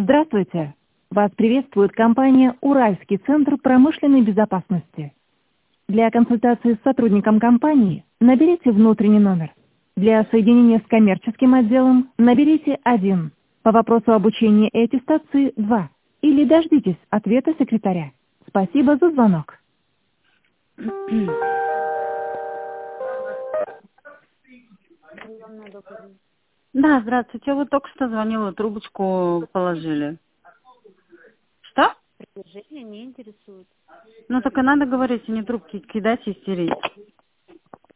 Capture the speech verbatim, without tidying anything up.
Здравствуйте! Вас приветствует компания «Уральский центр промышленной безопасности». Для консультации с сотрудником компании наберите внутренний номер. Для соединения с коммерческим отделом наберите один. По вопросу обучения и аттестации два. Или дождитесь ответа секретаря. Спасибо за звонок. Да, здравствуйте. Вот только что звонила, трубочку положили. Что? Предложение не интересует. Ну так и надо говорить, а не трубки кидать и стереть.